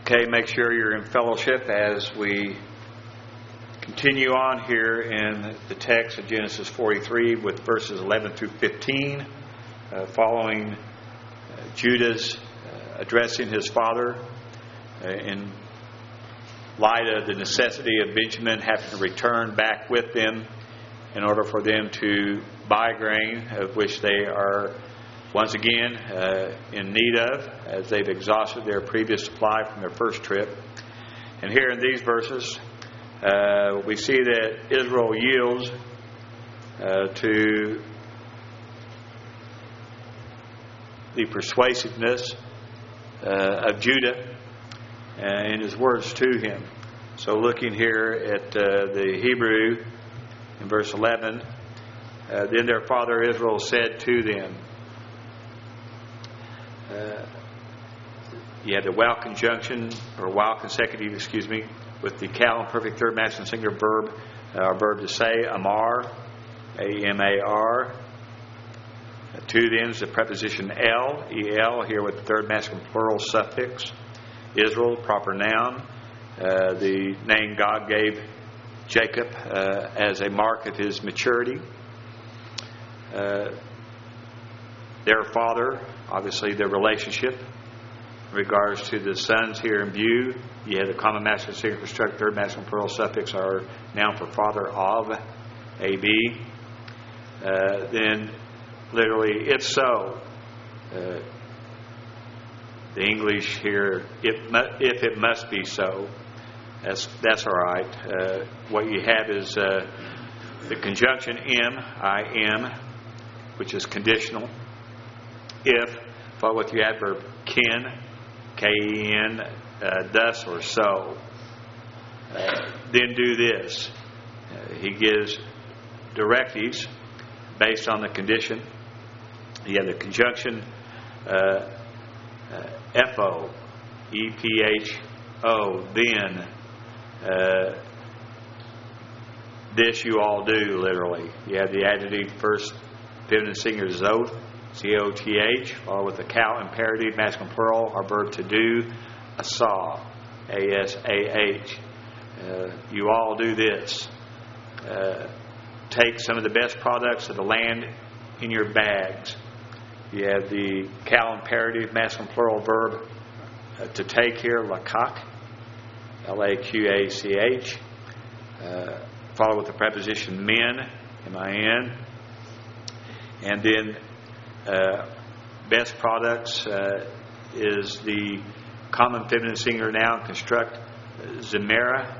Okay, make sure you're in fellowship as we continue on here in the text of Genesis 43 with verses 11 through 15, following Judah's addressing his father in light of the necessity of Benjamin having to return back with them in order for them to buy grain, of which they are once again in need of, as they've exhausted their previous supply from their first trip. And here in these verses, we see that Israel yields to the persuasiveness of Judah in his words to him. So looking here at the Hebrew in verse 11, then their father Israel said to them, you have the while conjunction, or while consecutive, with the cal and perfect third masculine singular verb, our verb to say, amar, A-M-A-R. To them is the preposition el, E-L, here with the third masculine plural suffix. Israel, proper noun, the name God gave Jacob as a mark of his maturity. Their father, obviously their relationship in regards to the sons here in view. You have the common masculine singular construct, third masculine plural suffix, our noun for father of, A-B. Then literally, if so, the English here, if it must be so, that's all right. What you have is the conjunction am, I am, which is conditional. If, followed with the adverb ken, K-E-N, thus or so. Then do this. He gives directives based on the condition. You have the conjunction F-O, E-P-H-O, then. This you all do, literally. You have the adjective first feminine singular zoth, Z-O-T-H, followed with the cal imperative masculine plural, our verb to do, asah, A-S-A-H. You all do this. Take some of the best products of the land in your bags. You have the cal imperative masculine plural verb to take here, lakach, L-A-Q-A-C-H, followed with the preposition min, M-I-N, and then best products is the common feminine singular noun construct zimera,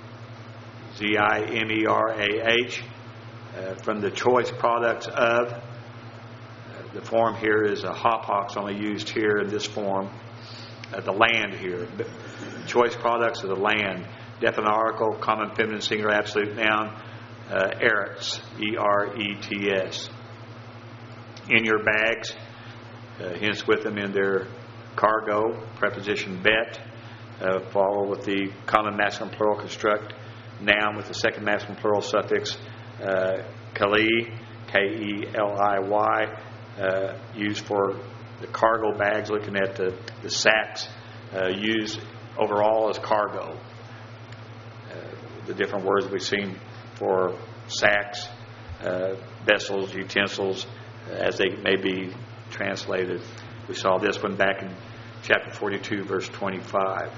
Z-I-M-E-R-A-H, from the choice products of. The form here is a hapax, only used here in this form. The land here. Choice products of the land. Definite article, common feminine singular absolute noun, eretz, E-R-E-T-S. In your bags, hence with them in their cargo, preposition bet, follow with the common masculine plural construct noun with the second masculine plural suffix kali, K-E-L-I-Y, used for the cargo bags, looking at the sacks used overall as cargo. The different words we've seen for sacks, vessels, utensils, as they may be translated. We saw this one back in chapter 42, verse 25.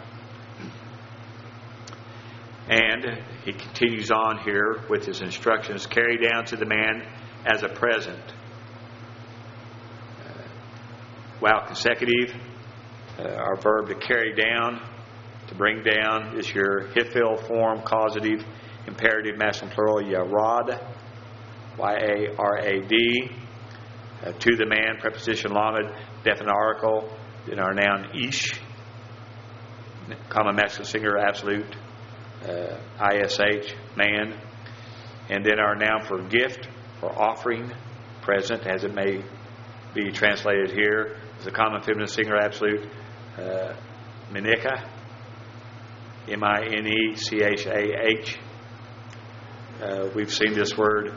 And he continues on here with his instructions, carry down to the man as a present. While consecutive, our verb to carry down, to bring down, is your hifil form, causative, imperative, masculine plural, yarad, Y-A-R-A-D. To the man, preposition lamed, definite article, then our noun ish, common masculine singular absolute, I-S-H, man. And then our noun for gift, or offering, present, as it may be translated here, is the common feminine singular absolute, minika, M-I-N-E-C-H-A-H. We've seen this word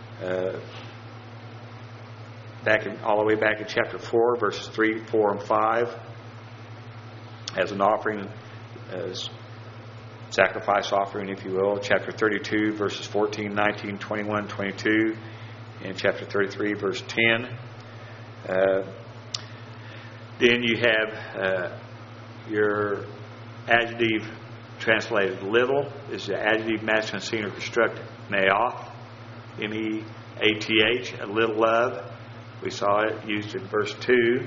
all the way back in chapter 4, verses 3, 4, and 5, as an offering as sacrifice offering, if you will. Chapter 32, verses 14, 19, 21, 22, and chapter 33, verse 10. Then you have your adjective translated little is the adjective masculine singular construct meath, M-E-A-T-H, a little of. We saw it used in verse 2.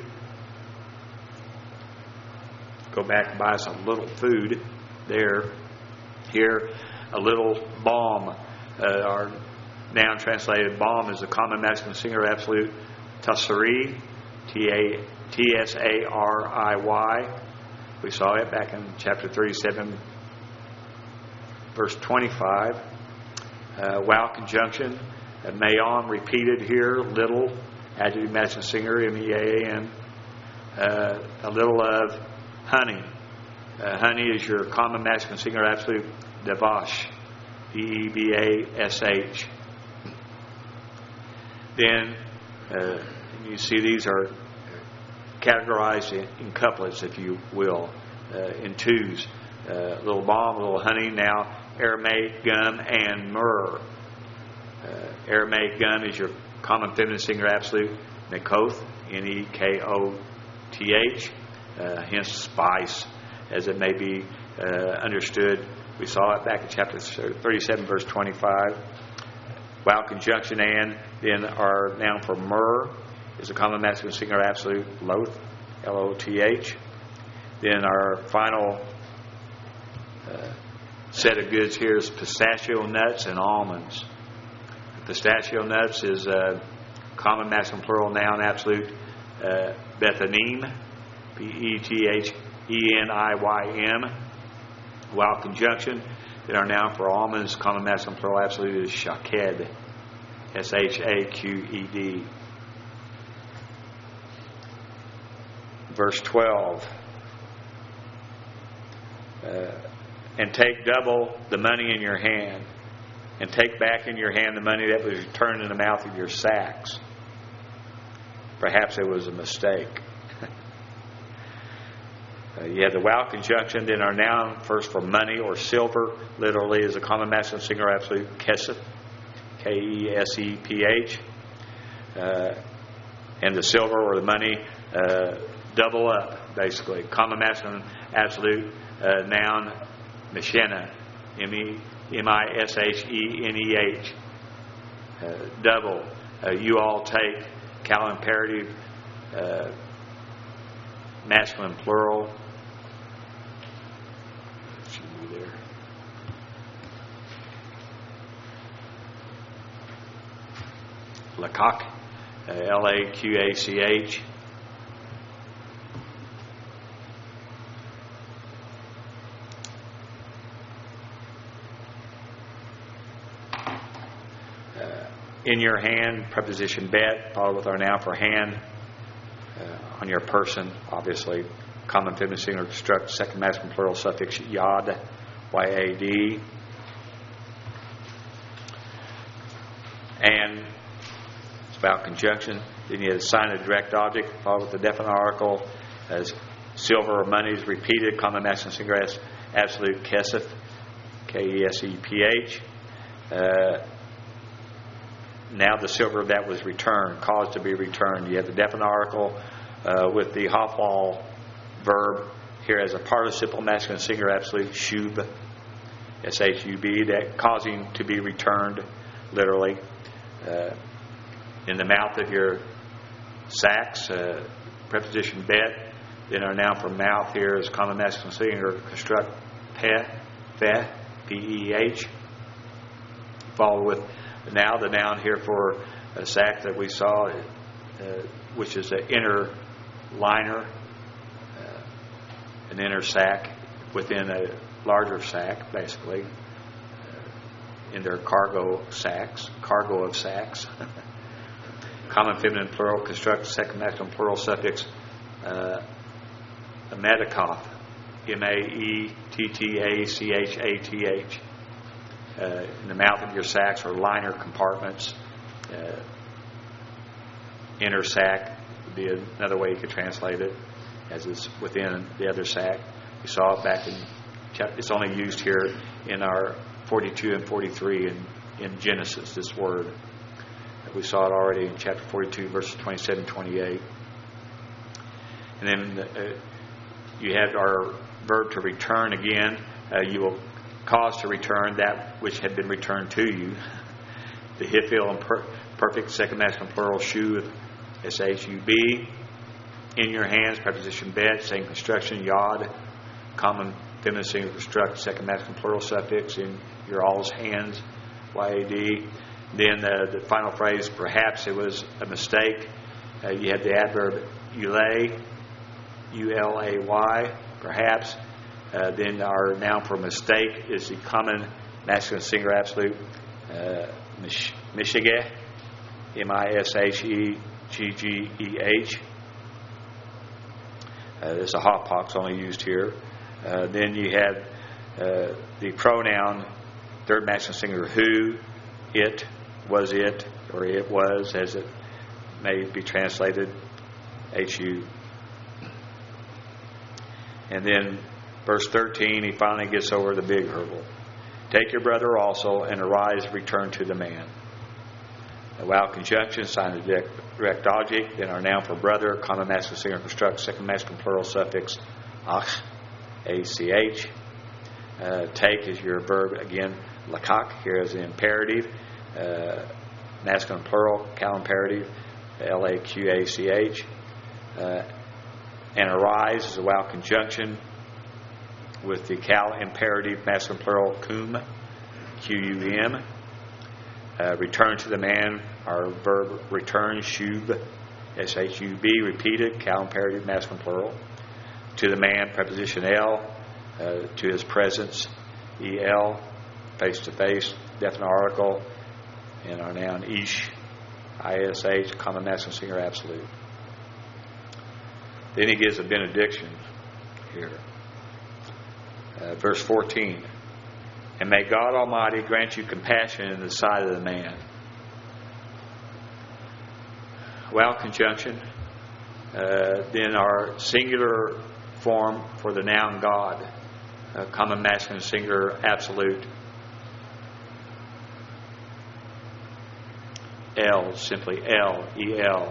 Go back and buy some little food there. Here, a little balm. Our noun translated balm is the common masculine singular absolute tasari, T-S-A-R-I-Y. We saw it back in chapter 37, verse 25. Wow conjunction. Mayon repeated here. Little, adjective masculine singular, M-E-A-N. A little of honey. Honey is your common masculine singular absolute, devash, D-E-V-A-S-H. Then you see these are categorized in couplets, if you will, in twos. Little balm, little honey, now Aramaic gum and myrrh. Aramaic gum is your common feminine singular absolute, nekoth, N-E-K-O-T-H, hence spice, as it may be understood. We saw it back in chapter 37, verse 25. Wow conjunction and, then our noun for myrrh is a common masculine singular absolute, loth, L-O-T-H. Then our final set of goods here is pistachio nuts and almonds. Pistachio nuts is a common masculine plural noun absolute, Bethanim, P-E-T-H-E-N-I-Y-M. Wow conjunction. Then our noun for almonds, common masculine plural absolute, is shaked, S-H-A-Q-E-D. Verse 12. And take double the money in your hand, and take back in your hand the money that was returned in the mouth of your sacks. Perhaps it was a mistake. You have the wow conjunction. Then our noun first for money or silver literally is a common masculine singular absolute, kesef, K-E-S-E-P-H. And the silver or the money double up, basically. Common masculine absolute noun, meshena, M-I-S-H-E-N-E-H. Double. You all take. Cal imperative, masculine plural. Should be there. Lakach, L-A-Q-A-C-H. In your hand, preposition bet, followed with our noun for hand. On your person, obviously, common feminine singular construct, second masculine plural suffix yad, Y-A-D. And it's about conjunction. Then you have the sign of direct object, followed with the definite article, as silver or money is repeated, common masculine singular absolute, kesef, K-E-S-E-P-H. Now the silver that was returned, caused to be returned. You have the definite article with the hafal verb here as a participle masculine singular absolute, shub, S-H-U-B, that causing to be returned, literally. In the mouth of your sacks, preposition bet. Then our noun for mouth here is common masculine singular construct, peh, P-E-H. Follow with now the noun here for a sack that we saw, which is an inner liner, an inner sack within a larger sack, basically, in their cargo of sacks. Common feminine plural construct, second masculine plural suffix, medikoth, M-A-E-T-T-A-C-H-A-T-H. In the mouth of your sacks or liner compartments. Inner sack would be another way you could translate it, as it's within the other sack. We saw it back in It's only used here in our 42 and 43 in Genesis, this word. We saw it already in chapter 42, verses 27 and 28. And then you have our verb to return again. You will cause to return that which had been returned to you. The Hifil and perfect second masculine plural, shuv, S-H-U-B. In your hands, preposition bet, same construction, yod, common feminine singular construct, second masculine plural suffix, in your all's hands, Y-A-D. Then the final phrase, perhaps it was a mistake. You have the adverb ulay, U-L-A-Y, perhaps. Then our noun for mistake is the common masculine singular absolute, mishigeh, M-I-S-H-E-G-G-E-H. There's a hot pox only used here. Then you have the pronoun, third masculine singular, who, it, was it, or it was, as it may be translated, H-U. And then verse 13, he finally gets over the big hurdle. Take your brother also, and arise, return to the man. A vowel conjunction, sign of direct object. Then our noun for brother, common masculine singular construct, second masculine plural suffix, ach, A-C-H. Take is your verb, again, lakak, here is the imperative. Masculine plural, cal imperative, L-A-Q-A-C-H. And arise is a vowel conjunction with the cal imperative, masculine plural, cum, Q-U-M. Return to the man, our verb return, shub, S-H-U-B, repeated, cal imperative, masculine plural. To the man, preposition L, to his presence, E-L, face to face, definite article, and our noun ish, I-S-H, common masculine singular absolute. Then he gives a benediction here. Verse 14. And may God Almighty grant you compassion in the sight of the man. Vowel conjunction. Then our singular form for the noun God. Common masculine singular absolute. L, simply L, E-L.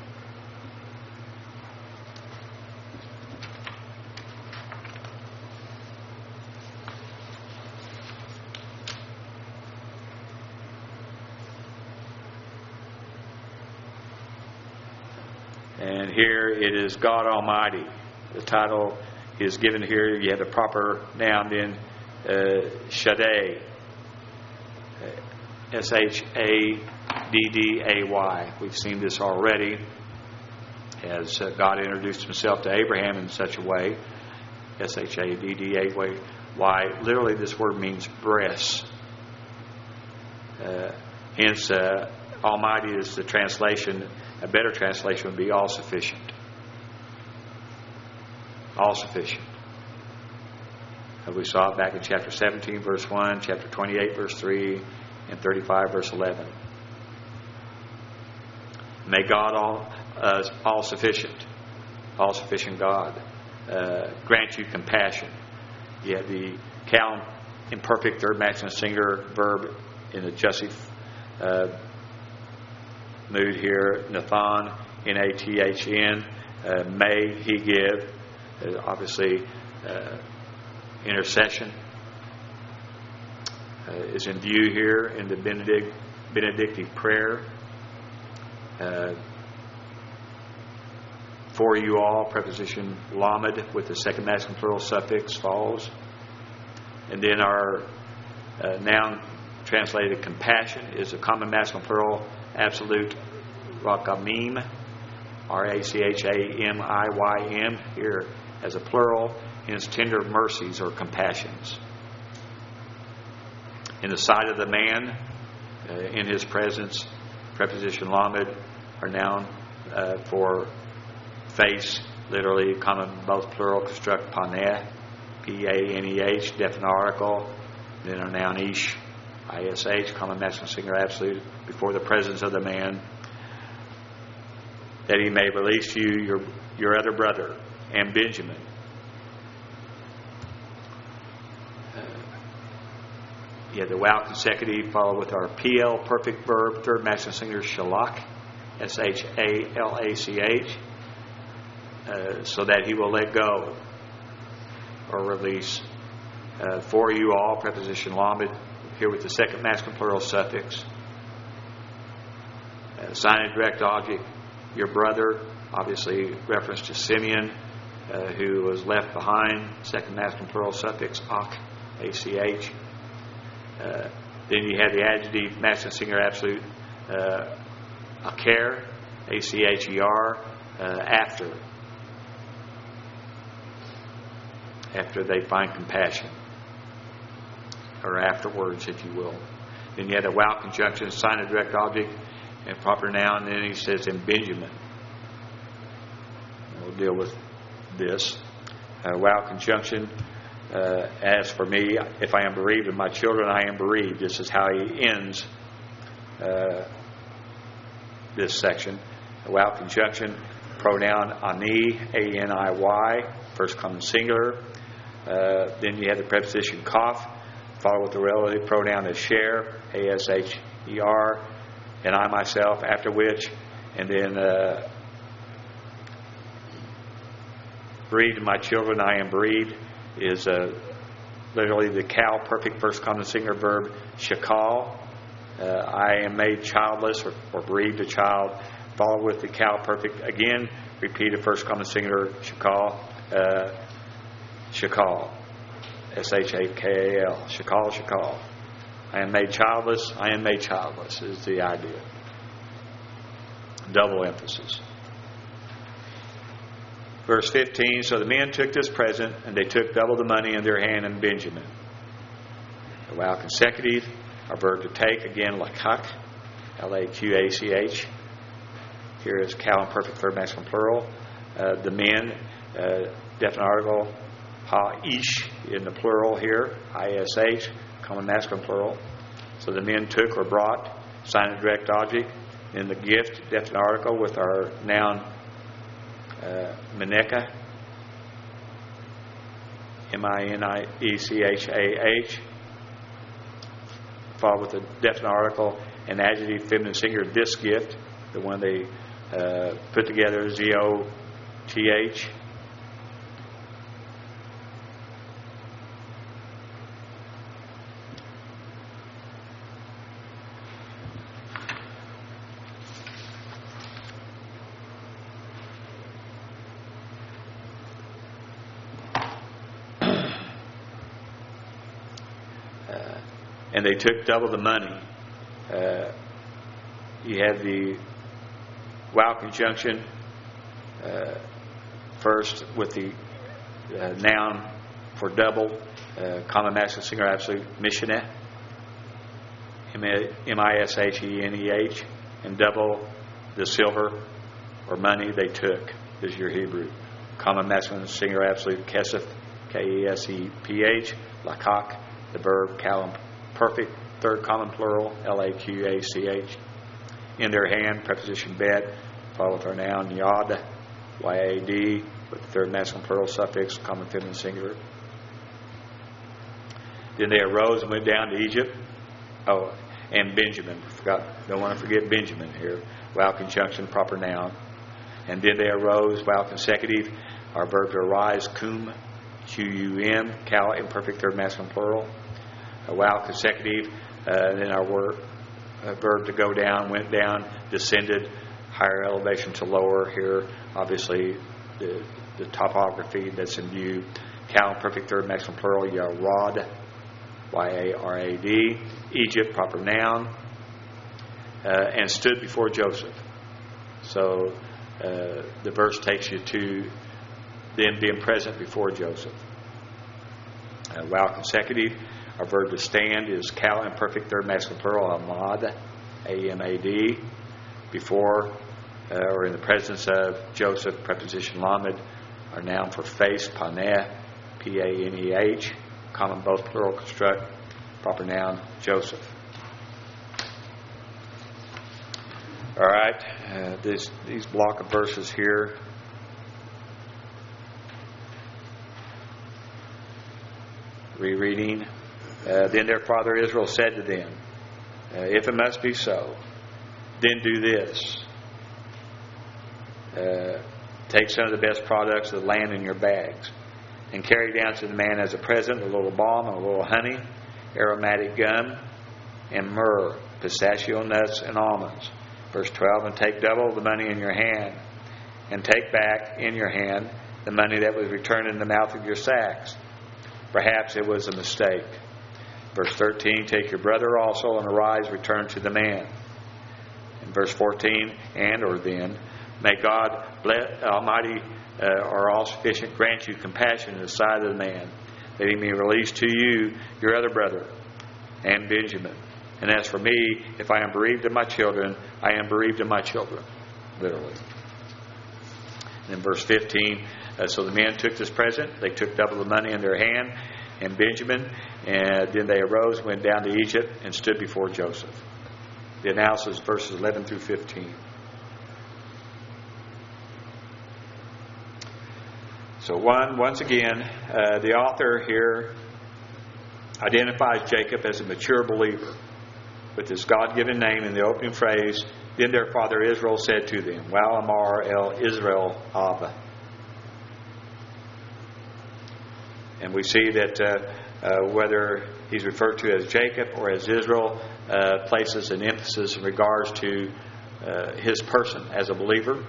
And here it is God Almighty. The title is given here. You have the proper noun then, Shaddai, S-H-A-D-D-A-Y. We've seen this already as God introduced himself to Abraham in such a way, S-H-A-D-D-A-Y. Literally this word means breast. Hence, Almighty is the translation. A better translation would be all sufficient. All sufficient. We saw it back in chapter 17, verse 1, chapter 28, verse 3, and 35, verse 11. May God all sufficient God, grant you compassion. You have the cal imperfect third masculine singular verb in the jussive mood here, Nathan, N-A-T-H-N, may he give, obviously intercession is in view here in the benedictive prayer. For you all, preposition lamed with the second masculine plural suffix falls. And then our noun translated compassion is a common masculine plural absolute rakamim, R-A-C-H-A-M-I-Y-M, here as a plural, hence tender mercies or compassions. In the sight of the man, in his presence, preposition lamed, our noun for face, literally common both plural construct paneh, P-A-N-E-H, definite article. Then our noun ish, I-S-H, common masculine singular absolute, before the presence of the man, that he may release you your other brother, and Benjamin. You have the wow consecutive followed with our PL perfect verb, third masculine singular, shalach, S-H-A-L-A-C-H, so that he will let go or release. For you all, preposition lamed, here with the second masculine plural suffix. Sign and direct object, your brother, obviously reference to Simeon, who was left behind, second masculine plural suffix, ach, A-C-H. Then you have the adjective masculine singular absolute, acher, A-C-H-E-R, after they find compassion, or afterwards, if you will. Then you have the wow conjunction, sign of direct object, and proper noun. And then he says in Benjamin. We'll deal with this. Wow conjunction. As for me, if I am bereaved of my children, I am bereaved. This is how he ends this section. Wow conjunction, pronoun ani, A-N-I-Y, first common singular. Then you have the preposition kaf, followed with the relative pronoun asher, A-S-H-E-R, and I myself, after which, and then bereaved of my children, I am bereaved, is literally the cow perfect first common singular verb shakal. I am made childless or bereaved a child, followed with the cow perfect again, repeated first common singular shakal, shakal, S-H-A-K-A-L, shakal, shakal. I am made childless, I am made childless is the idea. Double emphasis. Verse 15, so the men took this present, and they took double the money in their hand in Benjamin. The wow consecutive, our verb to take, again, lakach, L-A-Q-A-C-H. Here is cow and perfect third masculine plural. The men, definite article, ha-ish in the plural here, I-S-H, common masculine plural. So the men took or brought, sign of direct object. In the gift, definite article with our noun, Menechah, M-I-N-I-E-C-H-A-H, followed with a definite article, an adjective, feminine singular, this gift, the one they put together, Z-O-T-H. And they took double the money. You have the wow conjunction first with the noun for double, common masculine singular absolute, misheneh, M-I-S-H-E-N-E-H, and double the silver or money they took is your Hebrew. Common masculine singular absolute, kesef, K-E-S-E-P-H, lakach, the verb, kalam, perfect third common plural, L-A-Q-A-C-H. In their hand, preposition bet, followed with our noun yad, Y-A-D, with the third masculine plural suffix, common feminine singular. Then they arose and went down to Egypt. Oh, and Benjamin. Don't want to forget Benjamin here. Wow conjunction, proper noun. And then they arose, wow consecutive, our verb to arise, kum, Q-U-M, cow, imperfect third masculine plural. A wow consecutive, then our verb to go down, went down, descended, higher elevation to lower here. Obviously, the topography that's in view. Cow, perfect third masculine plural, yarad, Y-A-R-A-D. Egypt, proper noun. And stood before Joseph. So the verse takes you to them being present before Joseph. Wow consecutive. Our verb to stand is cow, imperfect third masculine plural, amad, A-M-A-D, before or in the presence of Joseph, preposition lamed. Our noun for face, paneh, P-A-N-E-H, common both plural construct, proper noun, Joseph. All right, these block of verses here. Rereading. Then their father Israel said to them, if it must be so, then do this. Take some of the best products of the land in your bags, and carry down to the man as a present a little balm and a little honey, aromatic gum, and myrrh, pistachio nuts, and almonds. Verse 12, and take double the money in your hand, and take back in your hand the money that was returned in the mouth of your sacks. Perhaps it was a mistake. Verse 13, take your brother also, and arise, return to the man. In verse 14, and or then, may God Almighty or all-sufficient grant you compassion in the sight of the man, that he may release to you your other brother and Benjamin. And as for me, if I am bereaved of my children, I am bereaved of my children. Literally. And in verse 15, so the men took this present. They took double the money in their hand and Benjamin. And then they arose, went down to Egypt, and stood before Joseph. The analysis, verses 11 through 15. So once again, the author here identifies Jacob as a mature believer with his God-given name in the opening phrase, then their father Israel said to them, Wal Amar El Israel Abba. And we see that whether he's referred to as Jacob or as Israel, places an emphasis in regards to his person as a believer.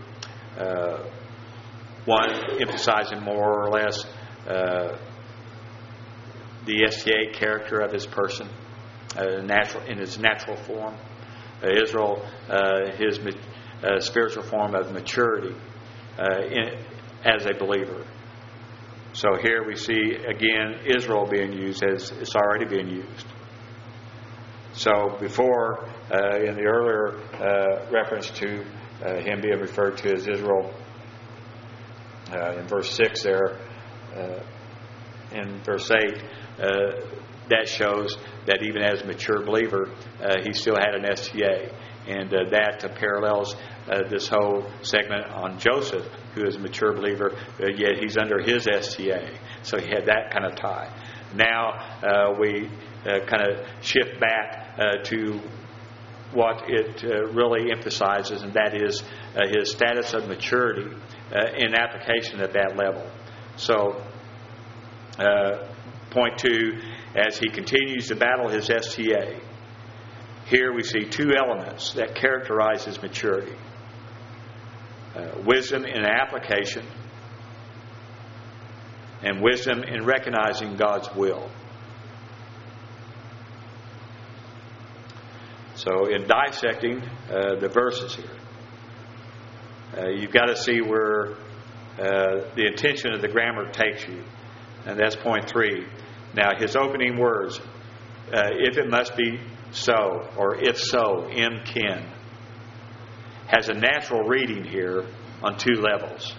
One emphasizing more or less the STA character of his person in his natural form. Israel, his spiritual form of maturity as a believer. So here we see again Israel being used as it's already being used. So before, in the earlier reference to him being referred to as Israel, in verse 6 there, in verse 8, that shows that even as a mature believer, he still had an STA. And that parallels this whole segment on Joseph, who is a mature believer, yet he's under his STA. So he had that kind of tie. Now we kind of shift back to what it really emphasizes, and that is his status of maturity in application at that level. So, point 2, as he continues to battle his STA, here we see two elements that characterize his maturity. Wisdom in application, and wisdom in recognizing God's will. So in dissecting the verses here, you've got to see where the intention of the grammar takes you. And that's point 3. Now his opening words, if it must be so, or if so, in kin, has a natural reading here on 2 levels.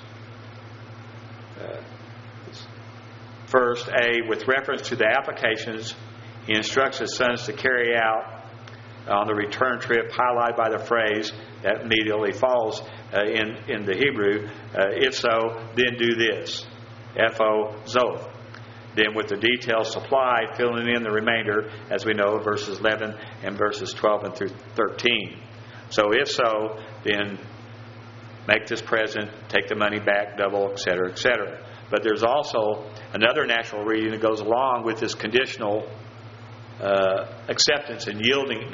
First, with reference to the applications, he instructs his sons to carry out on the return trip, highlighted by the phrase that immediately follows in the Hebrew, if so, then do this. F-O, Zoth. Then with the details supplied, filling in the remainder, as we know, verses 11 and verses 12 and through 13. So if so, then make this present, take the money back, double, etc., etc. But there's also another natural reading that goes along with this conditional acceptance and yielding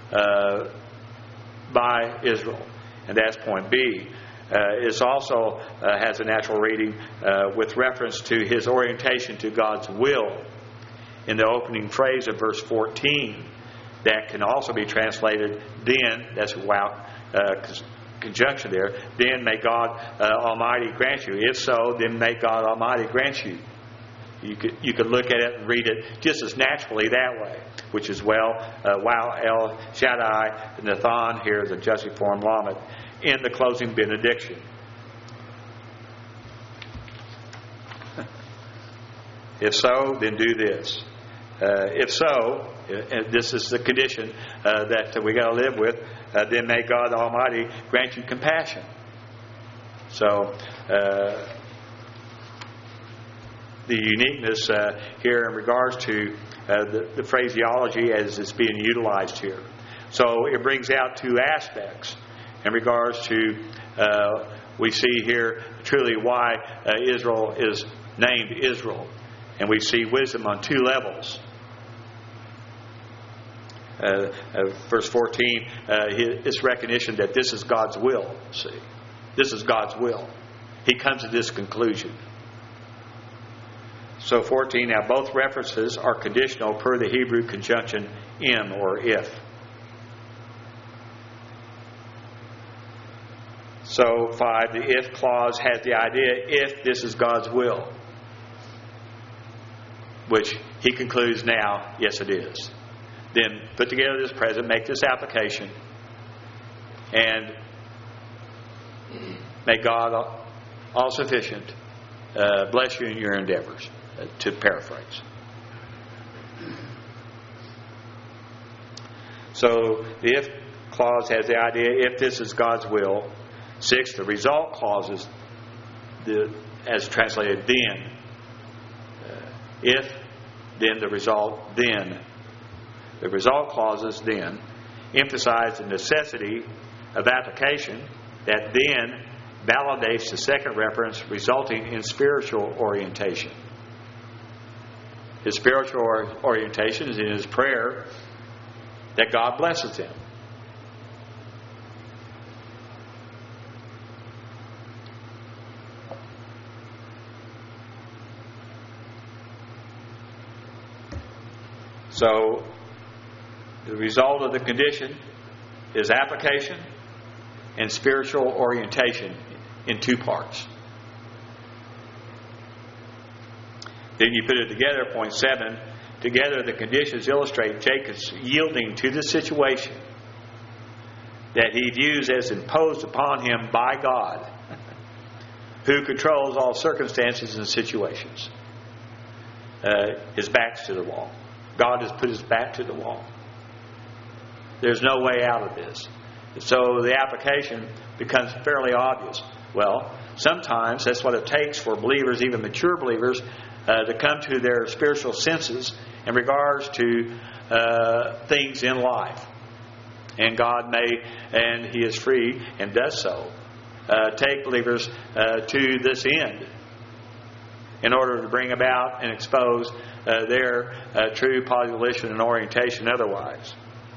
by Israel. And that's point B. It also has a natural reading with reference to his orientation to God's will in the opening phrase of verse 14. That can also be translated, then, that's wow, conjunction there, then may God Almighty grant you. If so, then may God Almighty grant you. You could look at it and read it just as naturally that way, which is Wow El Shaddai Nathan here, the adjusted form Lamed, in the closing benediction. If so, then do this. If so, and this is the condition that we got to live with, then may God Almighty grant you compassion. So, the uniqueness here in regards to the phraseology as it's being utilized here. So it brings out two aspects in regards to, we see here truly why Israel is named Israel. And we see wisdom on two levels. Verse 14, it's recognition that this is God's will. See, this is God's will. He comes to this conclusion. So 14, now both references are conditional per the Hebrew conjunction in or if. So 5, the if clause has the idea if this is God's will. Which he concludes now, yes it is. Then put together this present, make this application, and may God, all sufficient, bless you in your endeavors, to paraphrase. So the if clause has the idea if this is God's will. 6, the result clauses, as translated then. If, then the result, then. The result clauses then emphasize the necessity of application that then validates the second reference, resulting in spiritual orientation. His spiritual orientation is in his prayer that God blesses him. So, the result of the condition is application and spiritual orientation in two parts. Then you put it together, point 7. Together the conditions illustrate Jacob's yielding to the situation that he views as imposed upon him by God, who controls all circumstances and situations. His back's to the wall. God has put his back to the wall. There's no way out of this. So the application becomes fairly obvious. Well, sometimes that's what it takes for believers, even mature believers, to come to their spiritual senses in regards to things in life. And God may, and he is free and does so, take believers to this end in order to bring about and expose their true position and orientation otherwise.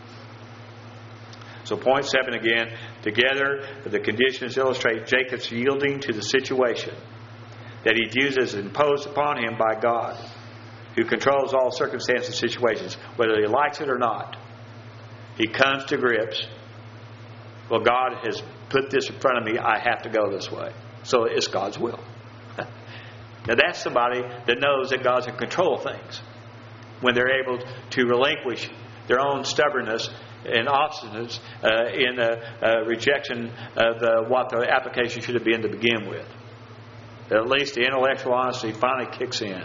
So point 7 again, together the conditions illustrate Jacob's yielding to the situation that he views as imposed upon him by God, who controls all circumstances and situations, whether he likes it or not. He comes to grips, well, God has put this in front of me, I have to go this way. So it's God's will. Now that's somebody that knows that God's in control of things. When they're able to relinquish their own stubbornness and obstinance in rejection of what the application should have been to begin with. At least the intellectual honesty finally kicks in.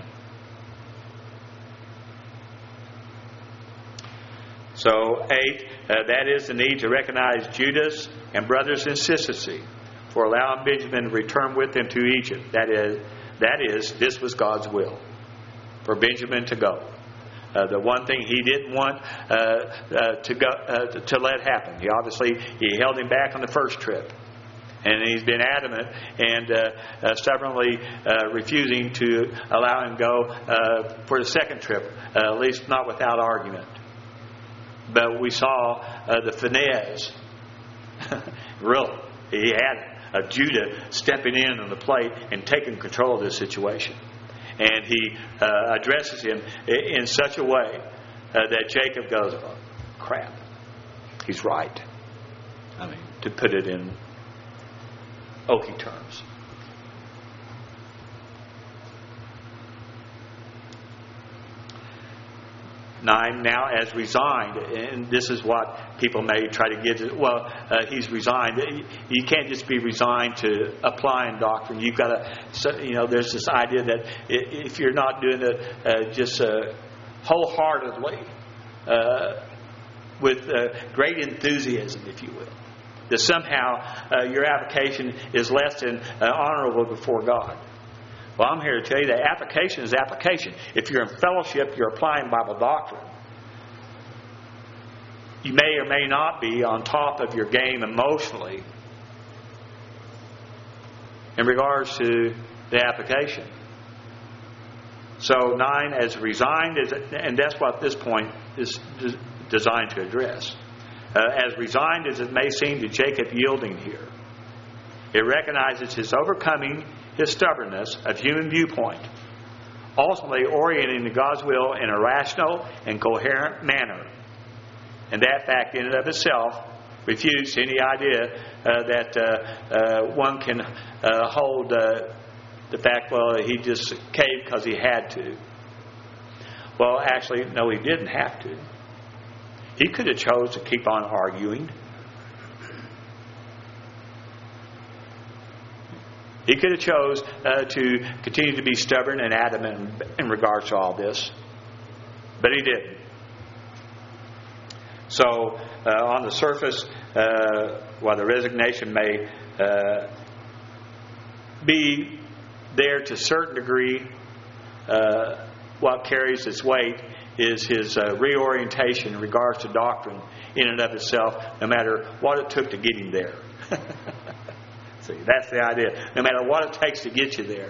So 8, that is the need to recognize Judah's and brothers' consistency for allowing Benjamin to return with them to Egypt. That is, this was God's will for Benjamin to go. The one thing he didn't want to let happen. He held him back on the first trip, and he's been adamant and stubbornly refusing to allow him go for the second trip, at least not without argument. But we saw the finesse. Really, he had Judah stepping in on the plate and taking control of this situation. And he addresses him in such a way that Jacob goes, oh, crap, he's right. I mean, to put it in oaky terms. Nine, now as resigned, and this is what people may try to get. Well, he's resigned. You can't just be resigned to applying doctrine. You've got to, there's this idea that if you're not doing it just wholeheartedly, with great enthusiasm, if you will, that somehow your application is less than honorable before God. Well, I'm here to tell you that application is application. If you're in fellowship, you're applying Bible doctrine. You may or may not be on top of your game emotionally in regards to the application. So 9, as resigned, and that's what this point is designed to address. As resigned as it may seem to Jacob yielding here, it recognizes his overcoming his stubbornness of human viewpoint, ultimately orienting to God's will in a rational and coherent manner. And that fact in and of itself refutes any idea that one can hold the fact, well, he just caved because he had to. Well, actually, no, he didn't have to. He could have chose to keep on arguing. He could have chose to continue to be stubborn and adamant in regards to all this. But he didn't. So, on the surface, while the resignation may be there to a certain degree, what carries its weight is his reorientation in regards to doctrine in and of itself, no matter what it took to get him there. See, that's the idea. No matter what it takes to get you there.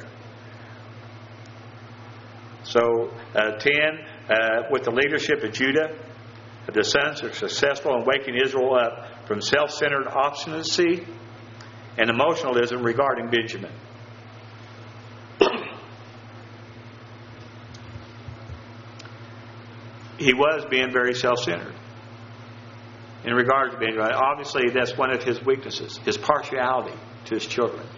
So, 10, with the leadership of Judah, the sons are successful in waking Israel up from self-centered obstinacy and emotionalism regarding Benjamin. He was being very self-centered in regard to Benjamin. Obviously, that's one of his weaknesses, his partiality to his children.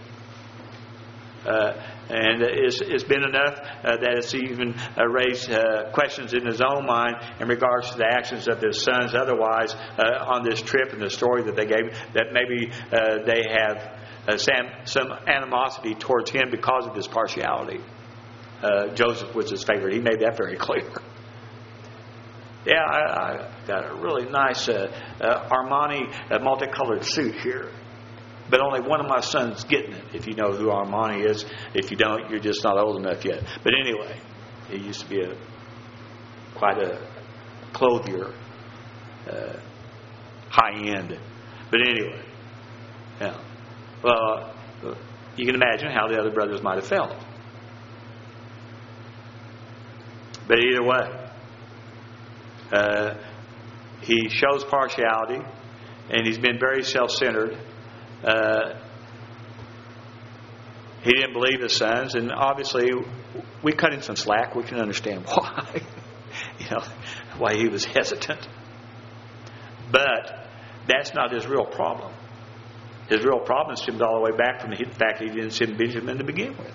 And it's been enough that it's even raised questions in his own mind in regards to the actions of his sons otherwise on this trip and the story that they gave, that maybe they have some animosity towards him because of his partiality. Joseph was his favorite. He made that very clear. Yeah, I got a really nice Armani multicolored suit here. But only one of my sons getting it, if you know who Armani is. If you don't, you're just not old enough yet. But anyway, he used to be quite a clothier, high-end. But anyway, yeah. Well, you can imagine how the other brothers might have felt. But either way, he shows partiality, and he's been very self-centered. He didn't believe his sons, and obviously we cut him some slack. We can understand why, why he was hesitant. But that's not his real problem. His real problem stemmed all the way back from the fact that he didn't send Benjamin to begin with.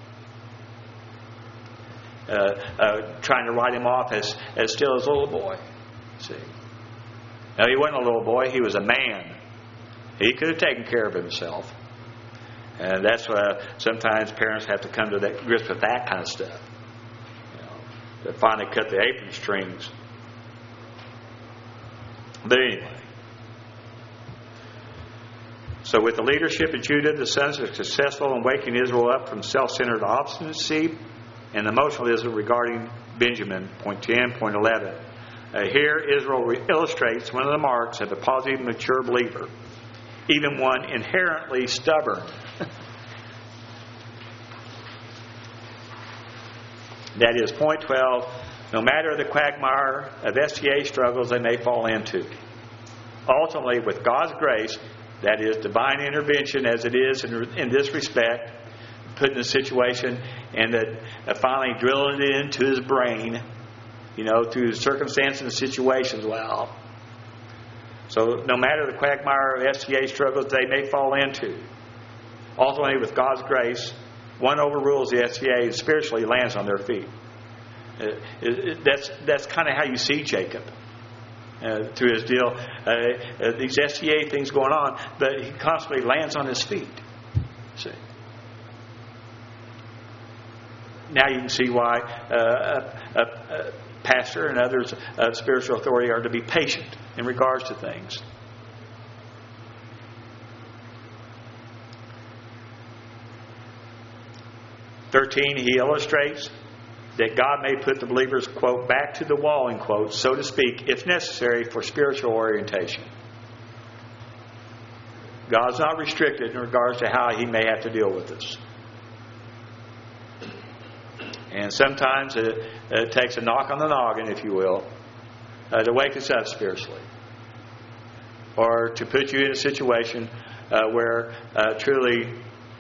Trying to write him off as still his little boy. See, now he wasn't a little boy; he was a man. He could have taken care of himself. And that's why sometimes parents have to come to grips with that kind of stuff. To finally cut the apron strings. But anyway. So with the leadership of Judah, the sons are successful in waking Israel up from self-centered obstinacy and emotionalism regarding Benjamin. Point 10, point 11. Here Israel illustrates one of the marks of a positive, mature believer. Even one inherently stubborn. That is, point 12, no matter the quagmire of STA struggles they may fall into. Ultimately, with God's grace, that is, divine intervention as it is in this respect, put in a situation and finally drilling it into his brain, through circumstances and situations, well. So no matter the quagmire of STA struggles they may fall into, ultimately with God's grace, one overrules the STA and spiritually lands on their feet. That's kind of how you see Jacob through his deal. These STA things going on, but he constantly lands on his feet. See. Now you can see why a pastor and others of spiritual authority are to be patient in regards to things. 13, he illustrates that God may put the believers, quote, back to the wall, end quote, so to speak, if necessary for spiritual orientation. God's not restricted in regards to how He may have to deal with us. And sometimes it takes a knock on the noggin, if you will, to wake us up spiritually. Or to put you in a situation where truly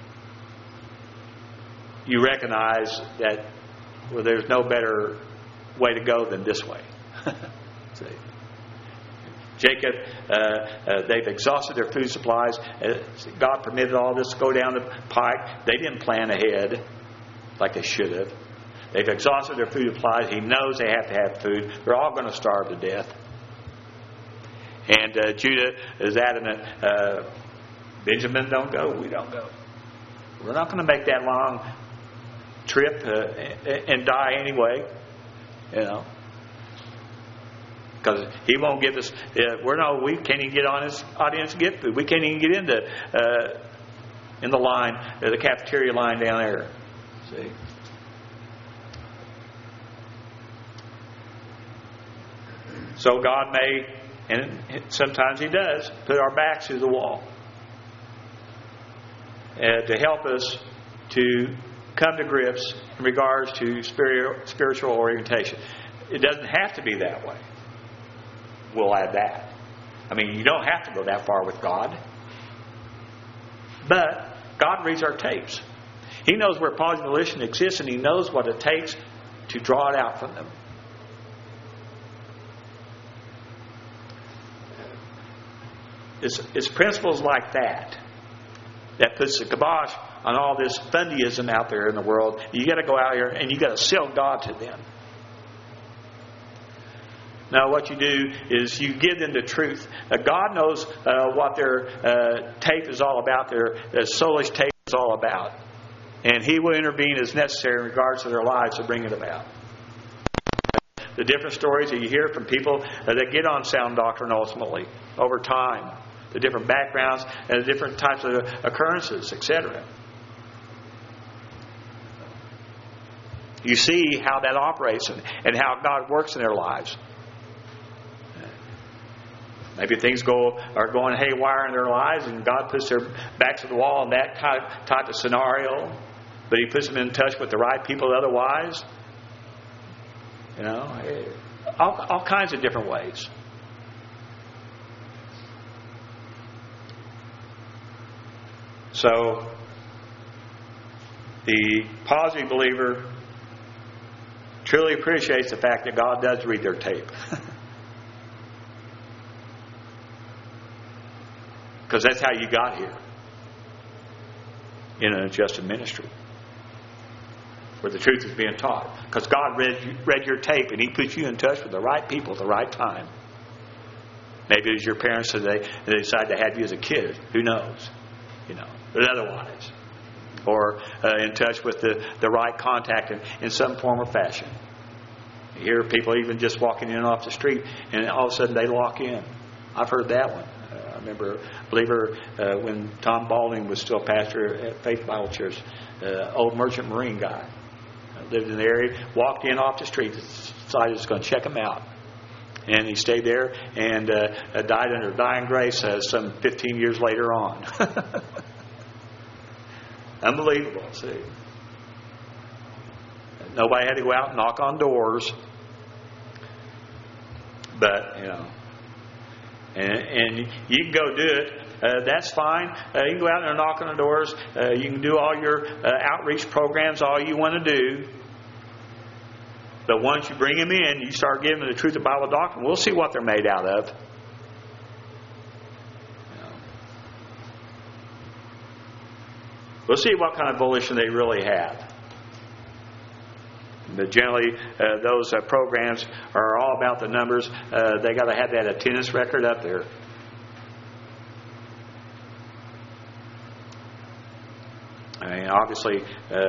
you recognize that there's no better way to go than this way. See? Jacob, they've exhausted their food supplies. God permitted all this to go down the pike. They didn't plan ahead like they should have. They've exhausted their food supplies. He knows they have to have food. They're all going to starve to death. And Judah is adamant, Benjamin, don't go. We don't go. We're not going to make that long trip and die anyway. You know. Because he won't give us. We can't even get on his audience to get food. We can't even get into in the line, the cafeteria line down there. See. So God may, and sometimes He does, put our backs to the wall to help us to come to grips in regards to spiritual orientation. It doesn't have to be that way. We'll add that. I mean, you don't have to go that far with God. But God reads our tapes. He knows where positive volition exists, and He knows what it takes to draw it out from them. It's principles like that puts the kibosh on all this fundyism out there in the world. You got to go out here and you got to sell God to them. Now, what you do is you give them the truth. God knows what their tape is all about, their soulish tape is all about. And He will intervene as necessary in regards to their lives to bring it about. The different stories that you hear from people that get on sound doctrine ultimately over time. The different backgrounds and the different types of occurrences, etc. You see how that operates and how God works in their lives. Maybe things are going haywire in their lives and God puts their backs to the wall in that type of scenario. But He puts them in touch with the right people otherwise. You know, all kinds of different ways. So, the positive believer truly appreciates the fact that God does read their tape. Because that's how you got here. In an adjusted ministry. Where the truth is being taught. Because God read your tape and He put you in touch with the right people at the right time. Maybe it was your parents today and they decided to have you as a kid. Who knows? You know, but otherwise. Or in touch with the right contact in some form or fashion. You hear people even just walking in and off the street and all of a sudden they lock in. I've heard that one. I remember a believer when Tom Balding was still pastor at Faith Bible Church, old merchant marine guy. Lived in the area, walked in off the street, decided he was going to check him out. And he stayed there and died under dying grace some 15 years later on. Unbelievable, see. Nobody had to go out and knock on doors. But, you know. And you can go do it. That's fine. You can go out there and knock on the doors. You can do all your outreach programs, all you want to do. But once you bring them in, you start giving them the truth of Bible doctrine, we'll see what they're made out of. We'll see what kind of volition they really have. But generally, those programs are all about the numbers. They got to have that attendance record up there. I mean, obviously,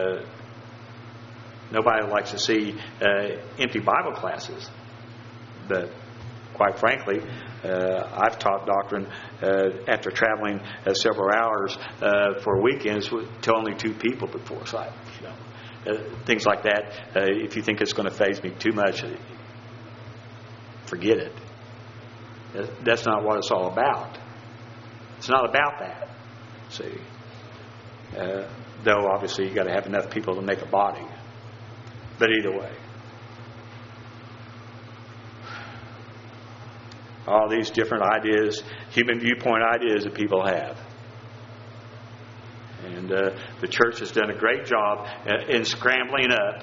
nobody likes to see empty Bible classes. But quite frankly, I've taught doctrine after traveling several hours for weekends to only 2 people before. So things like that. If you think it's going to faze me too much, forget it. That's not what it's all about. It's not about that. See, though obviously you got to have enough people to make a body. But either way, all these different ideas, human viewpoint ideas that people have. And the church has done a great job in scrambling up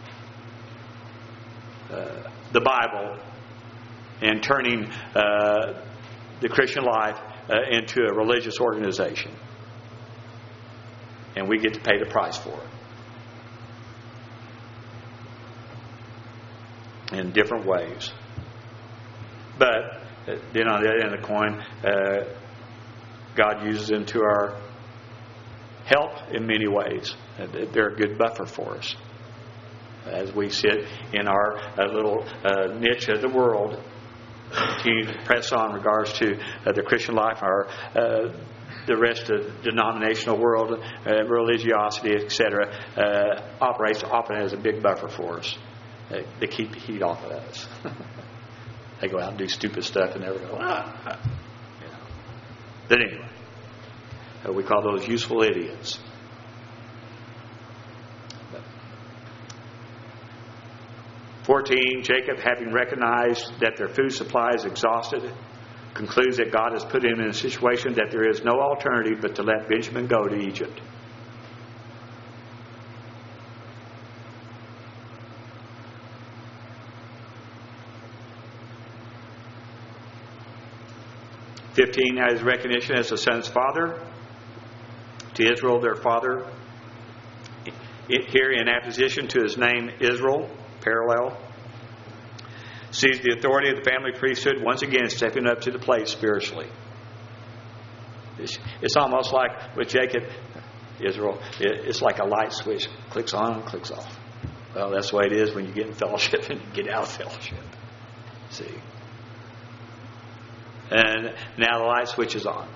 the Bible and turning the Christian life into a religious organization. And we get to pay the price for it in different ways. But then on the other end of the coin, God uses them to our help in many ways. They're a good buffer for us as we sit in our little niche of the world, continue to press on in regards to the Christian life, our the rest of the denominational world, religiosity, etc., operates often as a big buffer for us. They keep the heat off of us. They go out and do stupid stuff and never go, You know. But anyway, we call those useful idiots. 14, Jacob, having recognized that their food supply is exhausted, concludes that God has put him in a situation that there is no alternative but to let Benjamin go to Egypt. Now his recognition as the son's father, to Israel their father, here in apposition to his name Israel, parallel, sees the authority of the family priesthood once again stepping up to the plate spiritually. It's almost like with Jacob, Israel, it's like a light switch. Clicks on and clicks off. Well, that's the way it is when you get in fellowship and you get out of fellowship. See? And now the light switch is on.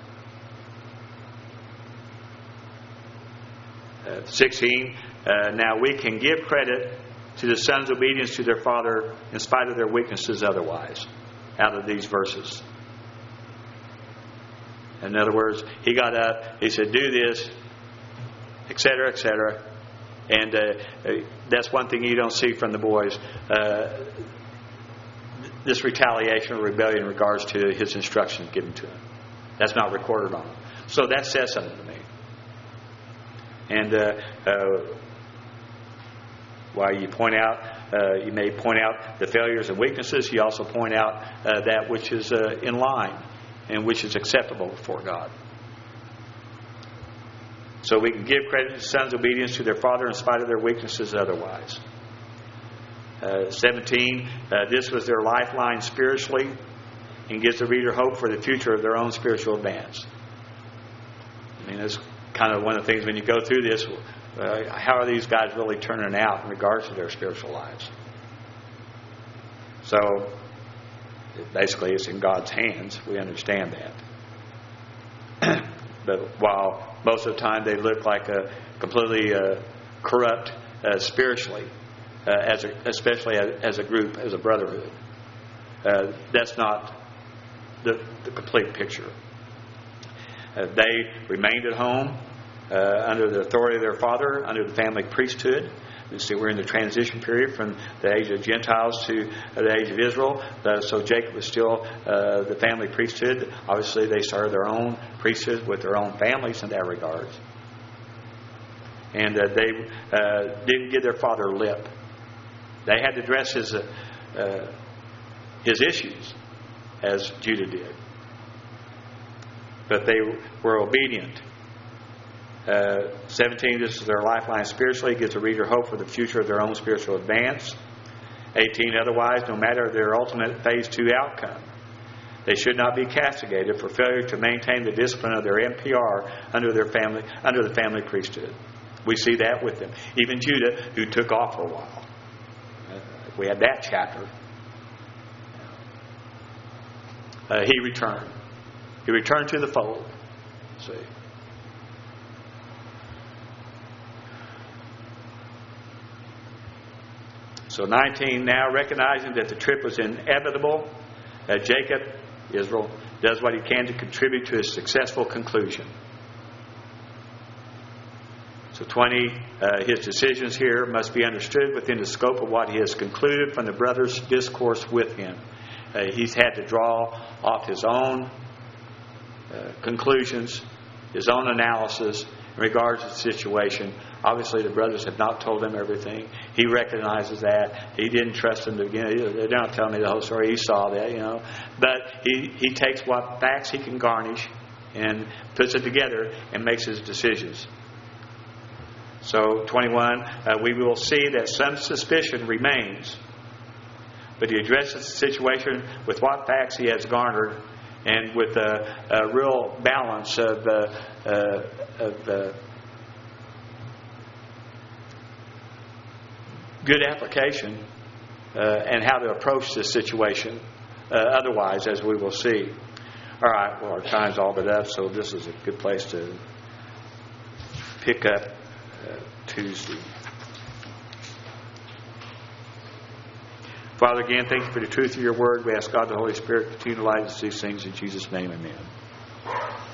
16, now we can give credit to the son's obedience to their father in spite of their weaknesses otherwise, out of these verses. In other words, he got up, he said, do this, etc., etc. And that's one thing you don't see from the boys. This retaliation or rebellion in regards to his instructions given to him. That's not recorded on him. So that says something to me. And while you point out, you may point out the failures and weaknesses, you also point out that which is in line and which is acceptable before God. So we can give credit to the son's obedience to their father in spite of their weaknesses otherwise. 17, this was their lifeline spiritually and gives the reader hope for the future of their own spiritual advance. I mean, that's kind of one of the things when you go through this, how are these guys really turning out in regards to their spiritual lives? So, basically, it's in God's hands. We understand that. But while most of the time they look like a completely corrupt spiritually, especially as a group, as a brotherhood, that's not the complete picture. They remained at home under the authority of their father, under the family priesthood. You see, we're in the transition period from the age of Gentiles to the age of Israel. So Jacob was still the family priesthood. Obviously, they started their own priesthood with their own families in that regard. And they didn't give their father lip. They had to address his issues, as Judah did. But they were obedient. 17, this is their lifeline spiritually. It gives the reader hope for the future of their own spiritual advance. 18, otherwise, no matter their ultimate phase 2 outcome, they should not be castigated for failure to maintain the discipline of their MPR under the family priesthood. We see that with them. Even Judah, who took off for a while. We had that chapter. He returned. He returned to the fold. See. So 19, now recognizing that the trip was inevitable, Jacob, Israel, does what he can to contribute to his successful conclusion. So 20, his decisions here must be understood within the scope of what he has concluded from the brothers' discourse with him. He's had to draw off his own conclusions, his own analysis in regards to the situation. Obviously, the brothers have not told him everything. He recognizes that. He didn't trust them to begin. They're not telling me the whole story. He saw that, But he takes what facts he can garnish and puts it together and makes his decisions. So, 21, we will see that some suspicion remains, but he addresses the situation with what facts he has garnered and with a real balance of good application and how to approach this situation otherwise, as we will see. All right, well, our time's all but up, so this is a good place to pick up Tuesday. Father, again, thank you for the truth of your word. We ask God the Holy Spirit to continue to light us these things in Jesus' name. Amen.